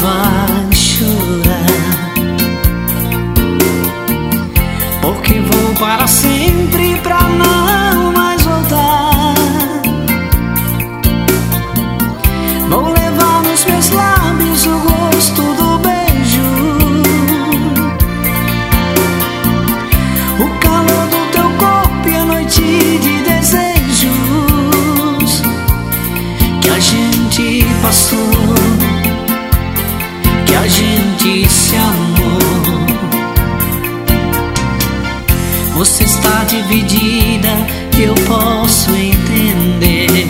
vai chorar, porque vou para sempre pra não mais voltar. Vou levar nos meus lábios o gosto do beijo, o calor do teu corpo e a noite de desejos que a gente passou, que a gente se amou. Você está dividida, eu posso entender,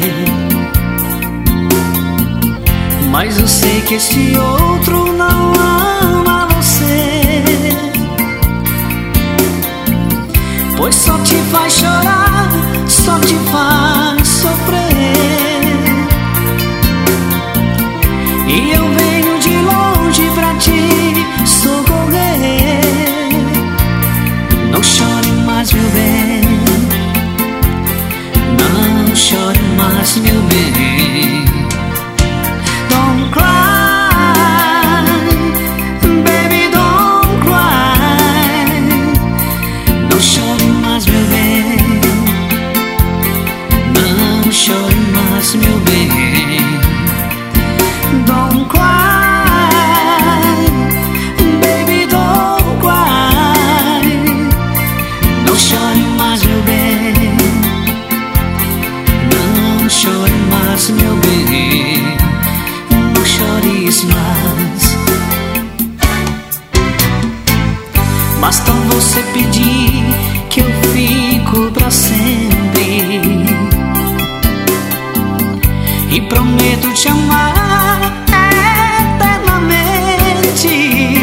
mas eu sei que esse outro não ama você, pois só te faz chorar, só te faz sofrer. E eu venho de longe pra te socorrer. Não chore mais, meu bem, não chore mais, meu bem. Don't cry, baby, don't cry. Não chore mais, meu bem, não chore mais, meu bem. Don't cry, baby, don't cry. Não chore mais, meu bem, não chore mais, meu bem. Não chores mais. Basta você pedir que eu fico pra sempre, e prometo te amar eternamente.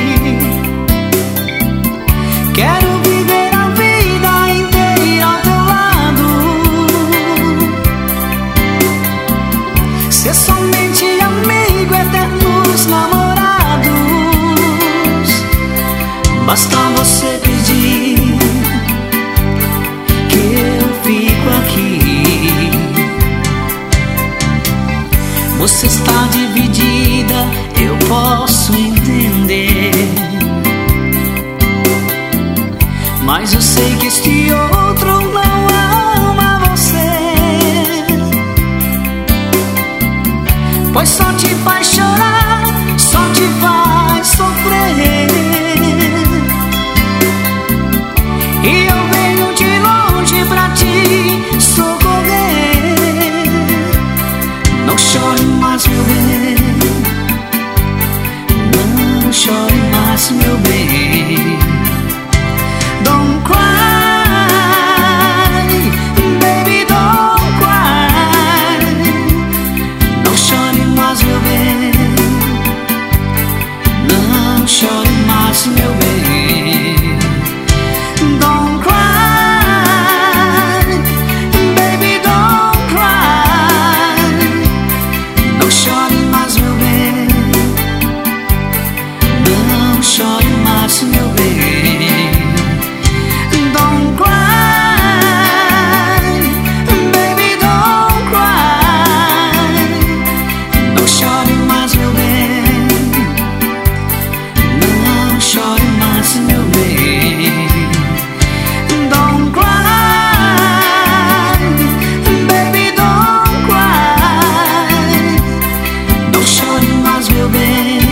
Quero viver a vida inteira ao teu lado, ser somente amigo, eternos namorados. Basta você pedir que eu fico aqui. Você está dividida, eu posso entender, mas eu sei que este outro não ama você, pois só te faz chorar, só te faz sofrer. E eu venho de longe pra te socorrer. Não chore mais, meu bem, não chore mais, meu bem. Don't cry, baby, don't cry. Não chore mais, meu bem, não chore mais, meu bem. Don't cry, baby, don't cry. Não chore mais, meu bem, não chore mais, meu bem. Don't cry, baby, don't cry. Não chore mais, meu bem, não chore mais, meu bem. Don't cry, baby, don't cry. Não chore mais, meu bem,